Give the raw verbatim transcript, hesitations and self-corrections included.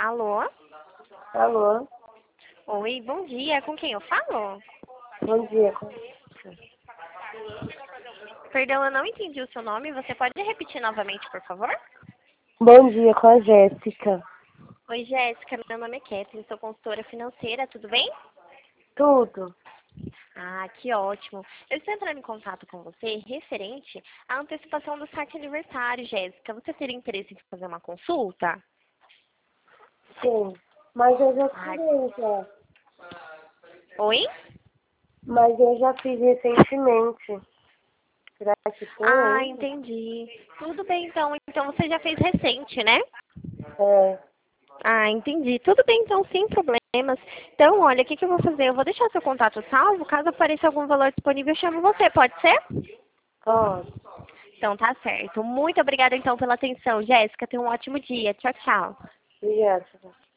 Alô? Alô? Oi, bom dia. Com quem eu falo? Bom dia. Perdão, eu não entendi o seu nome. Você pode repetir novamente, por favor? Bom dia, com a Jéssica. Oi, Jéssica. Meu nome é Kathleen, sou consultora financeira. Tudo bem? Tudo. Ah, que ótimo. Eu estou entrando em contato com você referente à antecipação do saque aniversário, Jéssica. Você teria interesse em fazer uma consulta? Sim. Mas eu já Ai. fiz, já. Oi? Mas eu já fiz recentemente. Será que tem Ah, ainda? entendi. Tudo bem, então. Então você já fez recente, né? É. Ah, entendi. Tudo bem, então, sem problemas. Então, olha, o que, que eu vou fazer? Eu vou deixar seu contato salvo. Caso apareça algum valor disponível, eu chamo você. Pode ser? Pode. Então, tá certo. Muito obrigada, então, pela atenção. Jéssica, tenha um ótimo dia. Tchau, tchau. Obrigada.